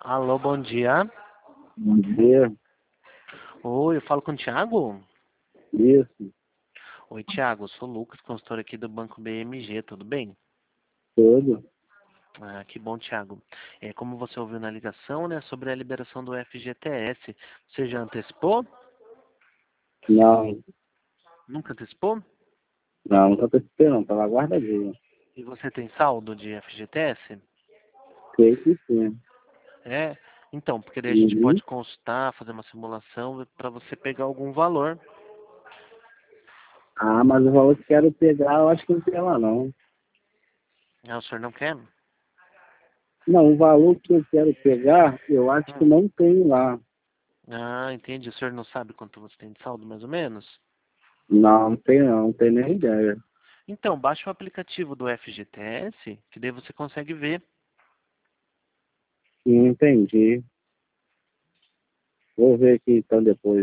Alô, bom dia. Bom dia. Oi, eu falo com o Thiago? Isso, Oi, Thiago, eu sou o Lucas, consultor aqui do Banco BMG, tudo bem? tudo. Ah, que bom, Thiago. Como você ouviu na ligação, né, sobre a liberação do FGTS, você já antecipou? Não, Nunca antecipou? não, nunca participei não, tava guardadinho. E você tem saldo de FGTS? Sei que sim. É? Então, porque daí a gente Uhum. pode consultar, fazer uma simulação para você pegar algum valor. Ah, mas o valor que quero pegar, eu acho que não tem lá não. Ah, o senhor não quer? Não, o valor que eu quero pegar, eu acho que Hum. não tem lá. Ah, entendi. O senhor não sabe quanto você tem de saldo, mais ou menos? Não, não tem não, não tem nem ideia. Então, baixa o aplicativo do FGTS, que daí você consegue ver. Não entendi. Vou ver aqui então depois.